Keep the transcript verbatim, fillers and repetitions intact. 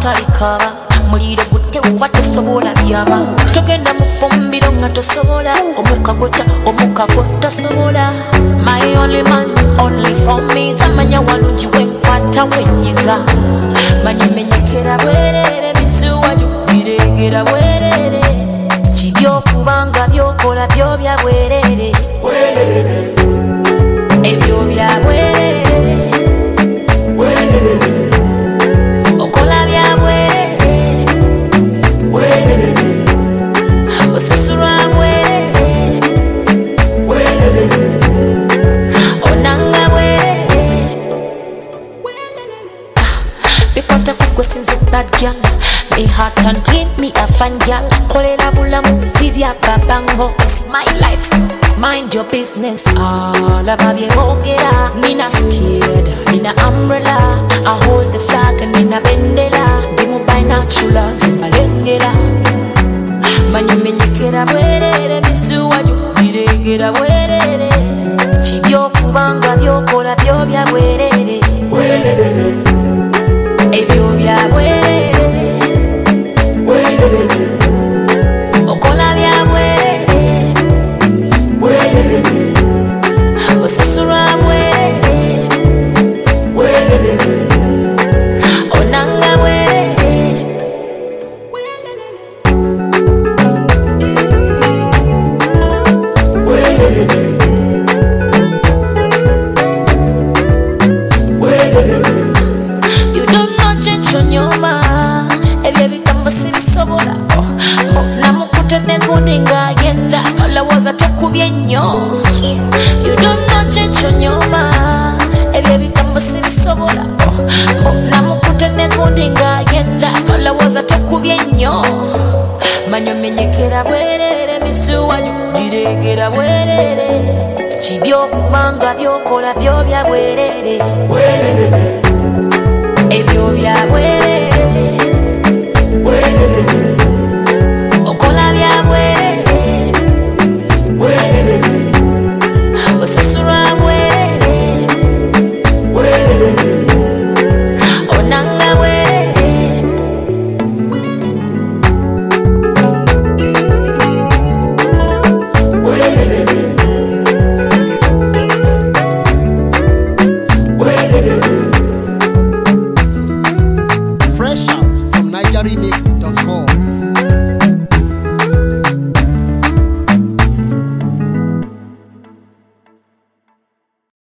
talikaba muliro gutte uba tosobola byama togenda mu fumbiro nga tosobola omukagota omukagota sobola my only man only for me zamanya walungi wenkwata wenyiga manyi menyekera bwerere bisuwaju biregera bwerere kibyo kubanga byokola byo bya bwerere ebyo bya bwerere okola bya bwerere osasura bwerere onanga bwerere bikota kugosinze bad girl me heart and give me a fun girl kolera bulamu zibya babango it's my life so mind your business all about your ogera nina scared nina umbrella I hold the flag and nina bendera bimu by natural zimalengera manyi menyekera bwerere bisuwaju biregera bwerere kibyo kubanga byokola byo bya bwerere ebyo bya bwerere okola bya bwerere osasura bwerere onanga bwerere you don't know chencho nyoma ebyo bigambo sibisobola namukute negundi ng'agenda olowooza tekubye nnyo you don't know chencho nyoma ebyo bigambo sibisobola namukute negundi ng'agenda olowooza tekubye nnyo manyo menyekera bwerere misuwaju giregera bwerere kibyokubanga byokola byo bya bwerere ebyo bya bwerere